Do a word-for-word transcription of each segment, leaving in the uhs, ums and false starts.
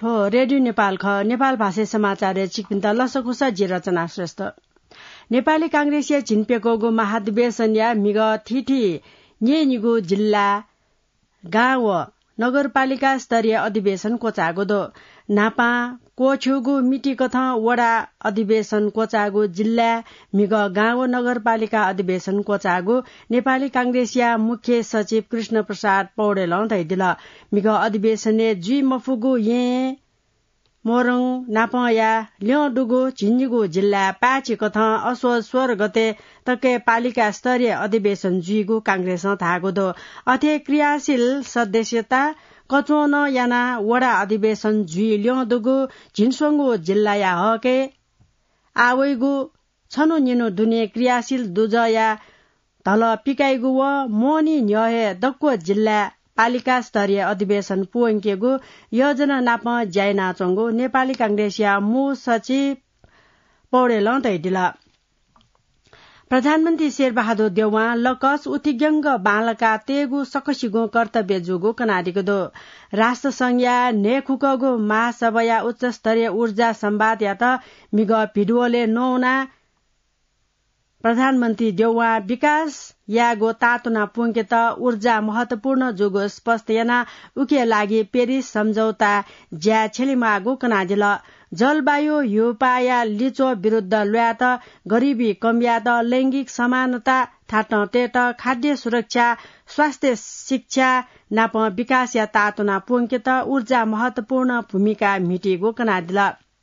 ठो रेडियो नेपाल ख नेपाल भाषा समाचार चिकपिन्त लसकुस जे रचना श्रेष्ठ नेपाली कांग्रेसिया झिनपेको महाधिवेशन या मिग थिठी निगु जिल्ला गाउँ नगरपालिका स्तरीय अधिवेशन कोचागो दो नापा कोछुगु मिटी कथ वडा अधिवेशन कोचागु जिल्ला मिग गाउँ नगरपालिका अधिवेशन कोचागु नेपाली कांग्रेसिया मुख्य सचिव कृष्ण प्रसाद पौडेल धैदिल मिग अधिवेशनले जुई मफुगु ये मोरङ नापया ल्यडुगु झिन्जिगु जिल्ला पाची कथ अस्व स्वर गते तके पालिका स्तरीय अधिवेशन जुइगु कांग्रेस थागो दो अथे क्रियाशील सदस्यता कचोन याना वडा अधिवेशन जुइ ल्यडुगु झिन्सोङगु जिल्ला या हके आवैगु छनु निनु दुने क्रियाशील दुज या धल पिकाइगु व मोनी न्यहे दक्को जिल्ला पालिका स्तरीय अधिवेशन पुङ्केगु योजना नाप ज्याइना चंगो नेपाली कांग्रेसिया मु सचिव पौडेल दैदिल प्रधानमन्त्री शेरबहादुर देउवा लकस उतिग्यंग बालका तेगु सकसिगो कर्तव्य जुगु कनादिगो दो राष्ट्र संघया नेखुकगु महासभया उच्च स्तरीय ऊर्जा संवाद या त मिग भिडियोले नौना प्रधानमन्त्री देउवा विकास यागो तातुना पुङ्के त ऊर्जा महत्वपूर्ण जुगो स्पष्ट याना उके लागि पेरिस सम्झौता ज्या छेलिमागो कनादिल जलवायु युपाया लिचो विरुद्ध ल्यात गरीबी कमियात लैंगिक समानता थाट टेट खाद्य सुरक्षा स्वास्थ्य शिक्षा नाप विकास या तातुना पुङ्के त ऊर्जा महत्वपूर्ण भूमिका मिटेगो कनादिल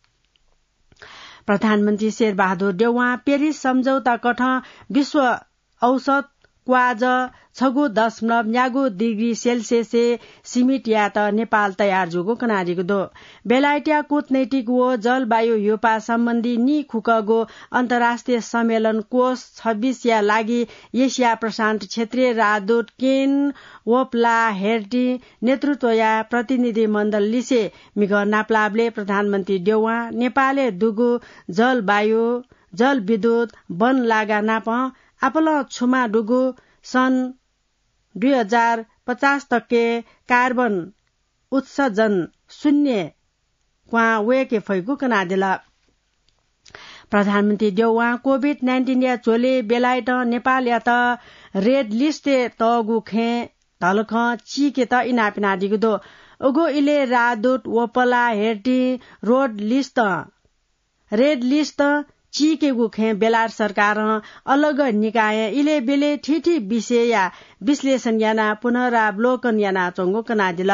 प्रधानमन्त्री शेरबहादुर देउवा पेरिस सम्झौता कठ विश्व औसत क्वाज छगु दशमलव न्यागु डिग्री सेल्सियस सिमिट या त नेपाल तयार जुगो कनाडिगो दो बेलायटिया कूटनैतिक वो जलवायु युपा सम्बन्धी नि खुकगो अन्तर्राष्ट्रिय सम्मेलन कोष छब्बीस या लागि एसिया प्रशान्त क्षेत्रीय राजदूत केन वोपला हेर्टी नेतृत्व या प्रतिनिधि मण्डल लिसे मिग नाप्लाबले प्रधानमन्त्री देउवा नेपालले दुगु जलवायु जलविद्युत वन लागा नाप आपल छुमा डुगु सन् दुई हजार पचास तके कार्बन उत्सर्जन शून्य क्वा वेके फैगु कनादिल प्रधानमन्त्री देउवा कोभिड नाइन्टीन या चोले बेलायत नेपाल या त रेड लिस्ट तगु खे धलख चिके त इनापिना दिगुदो उगो इले रादूत वपला हेर्टी रोड लिस्ट रेड लिस्ट चिकेगु खे बेलार सरकार अलग निकाय इले बेले ठिठी विषय या विश्लेषण याना पुनरावलोकन याना चंगो कनादिल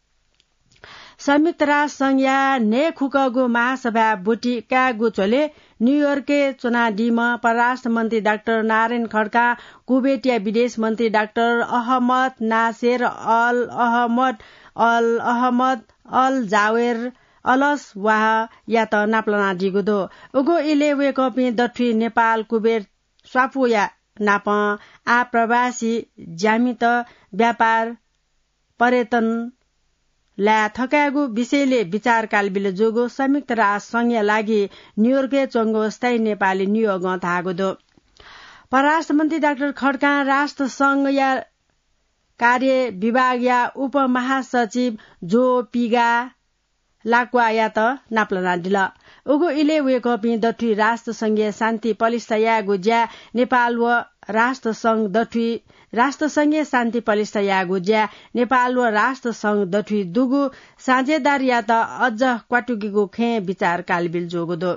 संयुक्त राष्ट्र संघ या ने खुकगु महासभा बुटिका गुचोले न्यूयोर्के चुनाडीमा परराष्ट्र मन्त्री डाक्टर नारायण खड्का कुवेत या विदेश मन्त्री doctor Ahmad Nasser Al Ahmad Al Ahmad Al Jaber अलस वाह या त नाप्लना दिगुदो उगो इले वेकपि दठी नेपाल कुबेर स्वाफु या नाप आ प्रवासी ज्यामित व्यापार पर्यटन ला थकागु विषयले विचार कालबिले जोगो संयुक्त राष्ट्र संघ लागि न्यूयोर्के चंगो स्थायी नेपाली नियोग थागुदो परराष्ट्र मन्त्री डाक्टर खड्का राष्ट्र संघ या कार्य विभाग या उप महासचिव जो पिगा लाक्वा या त नाप्लना दिल उगो इले वेकपि दठी राष्ट्र संघीय शान्ति पलिस्ता या गुज्या नेपाल व राष्ट्र संघ दठी राष्ट्र संघीय शान्ति पलिस्ता या गुज्या नेपाल व राष्ट्र संघ दठी दुगु साझेदार या त अझ क्वाटुकीगु खे विचार कालबिल जोगुदो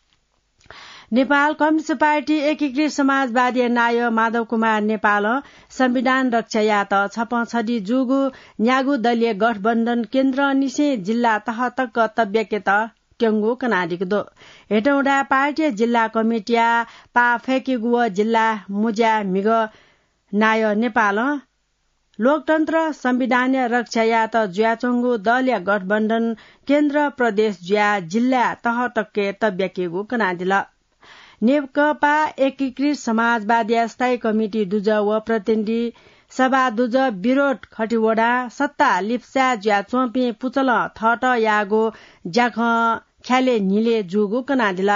नेपाल कम्युनिस्ट पार्टी एकीकृत समाजवादी नाय माधव कुमार नेपाल संविधान रक्षा या त छप छडी जुगु न्यागु दलीय गठबन्धन केन्द्र निसे जिल्ला तहतक कर्तव्य के त ट्यंगु कनाडिक दो हेटौडा पार्टी जिल्ला कमिटिया पा फेकिगु जिल्ला मुज्या मिग नाय नेपाल लोकतन्त्र संविधान रक्षा या त ज्याचंगु दलीय गठबन्धन केन्द्र प्रदेश ज्या जिल्ला तहतक कर्तव्य केगु कनाडिल नेकपा एकीकृत समाजवादी स्थायी कमिटी दुज व प्रतिनिधि सभा दुज विरोध खटिवडा सत्ता लिप्सा ज्या चोपी पुचल थट यागो ज्याख ख्याले निले जुगु कनादिला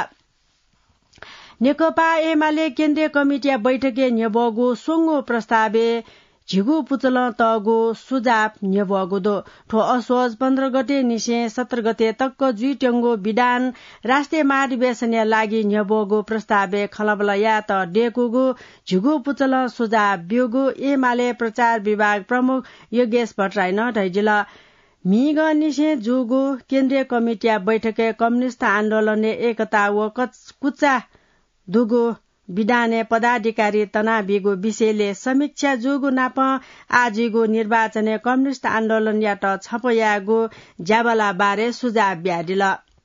नेकपा एमाले केन्द्रीय कमिटिया बैठके नेबगु सोंगो प्रस्तावे झिगु पुचल तगो सुजाप न्यबगुदो ठो असोज पन्ध्र गते निसे सत्र गते तक्क जुई ट्यङ्गो विधान राष्ट्रिय महाधिवेशनया लागि न्यबगो प्रस्तावे खलबलया त डेकुगु झिगु पुचल सुजाप ब्युगु एमाले प्रचार विभाग प्रमुख योगेश भट्टराई न ढैजिल मिग निसे जुगु केन्द्रीय कमिटिया बैठके कम्युनिस्ट आन्दोलनले एकता व कुच्चा दुगु विधाने पदाधिकारी तनाबिगु विषयले समीक्षा जुगु नाप आजिगु निर्वाचन कम्युनिस्ट आन्दोलन याट छपयागु ज्याबला बारे सुझाव ब्याडिल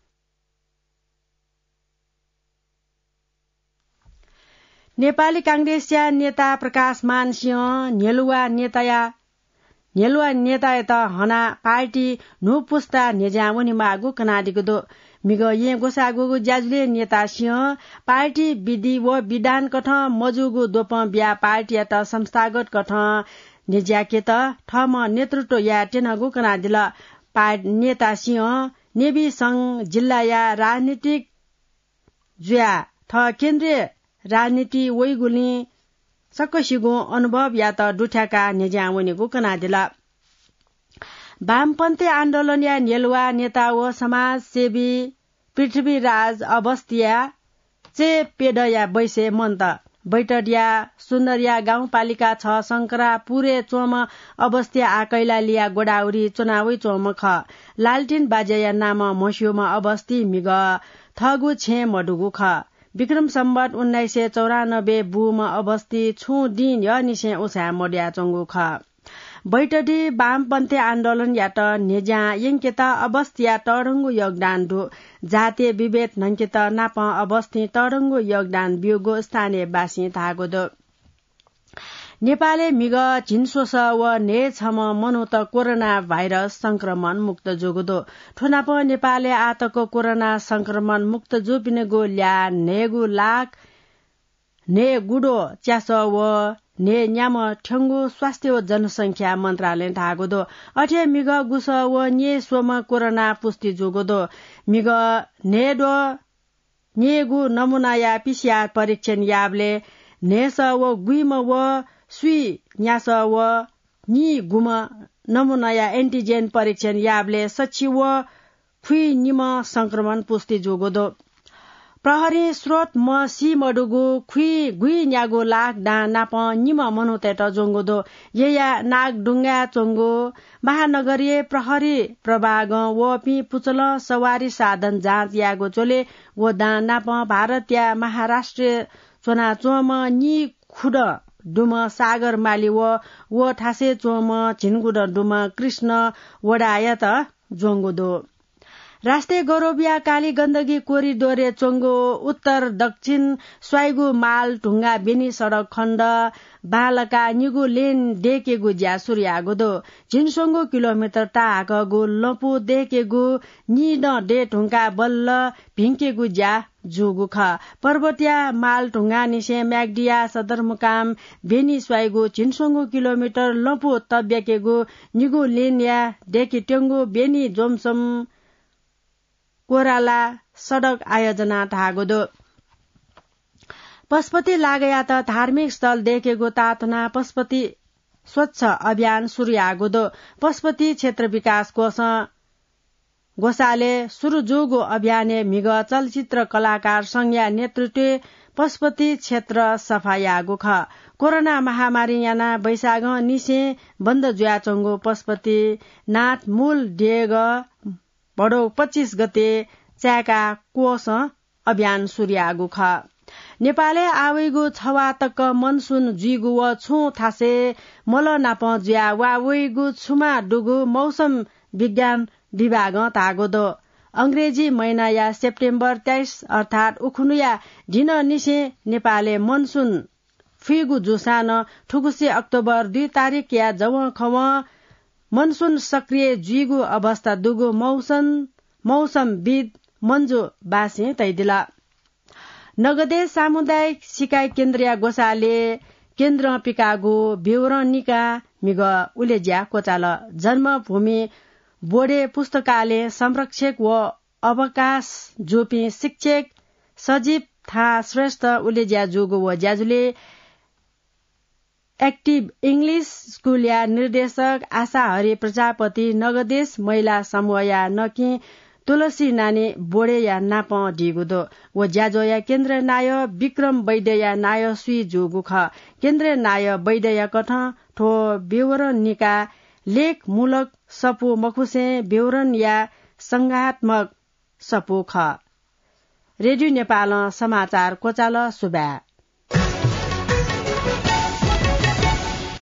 नेपाली कांग्रेसया नेता प्रकाश मान सिंह नेलुवा नेताया नेलुवा नेता यता हना पार्टी नु पुस्ता नेजाउनी मागु कनाडिगु दो मिग ये गोसागुगु ज्याजुले नेता सिंह पार्टी विधि व विधान कठ मजुगु दोप ब्या पार्टी यात संस्थागत कठ नेज्याके त ठम नेतृत्व या टेनगु कनादिल नेता सिंह नेवी संघ जिल्ला या राजनीतिक जुया थ केन्द्रीय राजनीति वैगुली सकसिगु अनुभव या त डुठ्याका नेज्याउनीगु कनादिल वामपन्थी आन्दोलन या नेलुवा नेता व समाजसेवी पृथ्वीराज अवस्थिया चे पेडया बैसे मन्त बैटडिया सुन्दरिया गाउँपालिका छ शंकरा पुरे चोम अवस्थिया आकैला लिया गोडाउरी चुनावी चोम ख लालटिन बाजेया नाम मस्युमा अवस्थी मिग थगु छे मडुगु ख विक्रम सम्वत उन्नाइस सय चौरानब्बे बुम अवस्थी छु दिन य निसे उछा मोड्या चंगु ख बैठडी वामपन्थी आन्दोलन यात नेजा यंकेत अवस्थिया तडंगु योगदान दु जातीय विभेद नंकेत नाप अवस्थी तडंगु योगदान बिउगो स्थानीय बासी थागो दो नेपालले मिग झिनसोस व ने छम मनु त कोरोना भाइरस संक्रमण मुक्त जोगुदो ठोनाप नेपालले आतको कोरोना संक्रमण मुक्त जोपिनेगो ल्या नेगु लाख ने गुडो च्यास व ने न्याम ठ्यङ्गु स्वास्थ्य व जनसंख्या मन्त्रालय ढागोदो अठे मिग गुस व ने सोम कोरोना पुष्टि जोगोदो मिग नेडो नेगु नमुना या पीसीआर परीक्षण याबले नेस व गुइम व सुई न्यास व नि गुम नमुना या एन्टिजेन परीक्षण याबले सच्ची व फुई निम संक्रमण पुष्टि जोगोदो प्रहरी स्रोत म सी मडुगु खुई गुई न्यागो लाख डा नाप निम मनु तेट जोंगोदो येया नाग डुंगा चोंगो महानगरीय प्रहरी प्रभाग व पि पुचल सवारी साधन जाँच यागो चोले व दा नाप भारतीय महाराष्ट्र चोना चोम नि खुड डुम सागर माली व व ठासे चोम झिनगुड डुम कृष्ण वडायत जोंगोदो राष्ट्रिय गौरविया काली गण्डकी कोरिडोरे चोंगो उत्तर दक्षिण स्वाइगु माल ढुङ्गा बेनी सडक खण्ड बालका निगु लेन देकेगु ज्या सूर्यागोदो झिनसोंगो किलोमिटर टागगु लपु देकेगु निड डे ढुङ्गा बल्ल भिङ्केगु ज्या जुगु ख पर्वतीय माल ढुङ्गा निसे म्याग्डिया सदरमुकाम बेनी स्वाइगु झिनसोंगो किलोमिटर लपु तब्याकेगु निगु लेन या देकी ट्यङ्गु बेनी जोमसम कोराला सडक आयोजना ढागोदो पशुपति लागया त धार्मिक स्थल देखेगो तातना पशुपति स्वच्छ अभियान सुरुयागोदो पशुपति क्षेत्र विकास कोष गोसाले सुरु जोगो अभियाने मिग चलचित्र कलाकार संघया नेतृत्व पशुपति क्षेत्र सफायागो ख कोरोना महामारी याना बैशाख निसे बन्द जुयाचंगो पशुपति नाथ मूल डेग बडो पच्चीस गते च्याका कोष अभियान सुरुयागु ख नेपालले आवेगु छवा तक मनसुन जुइगु व छु थासे मल नाप ज्या वा वेगु छुमा डुगु मौसम विज्ञान विभाग तागोदो अंग्रेजी महिना या सेप्टेम्बर तेइस अर्थात उखुनुया ढिन निसे नेपालले मनसुन फिगु जुसान ठुकुसे अक्टोबर दुई तारिक या जव खव मनसुन सक्रिय जुइगु अवस्था दुगु मौसम मौसमविद मन्जु बासे तैदिला नगदे सामुदायिक सिकाइ केन्द्रीय गोसाले केन्द्र पिकागो विवरणिका मिग उलेज्या कोचाल जन्मभूमि बोडे पुस्तकालय संरक्षक व अवकाश जोपी शिक्षक सजीव था श्रेष्ठ उलेज्या जोगो व ज्याजुले एक्टिभ इंग्लिश स्कूल या निर्देशक आशा हरि प्रजापति नगदेश महिला समूह या नकी तुलसी नानी बोडे या नाप ढिगुदो व ज्याजो या केन्द्र नाय विक्रम वैद्य या नाय सुई जुगुख केन्द्र नाय वैद्य या कथ ठो विवरण निका लेख मूलक सपु मखुसे विवरण या संघात्मक सपु ख। रेडियो नेपाल समाचार कोचाल सुबा।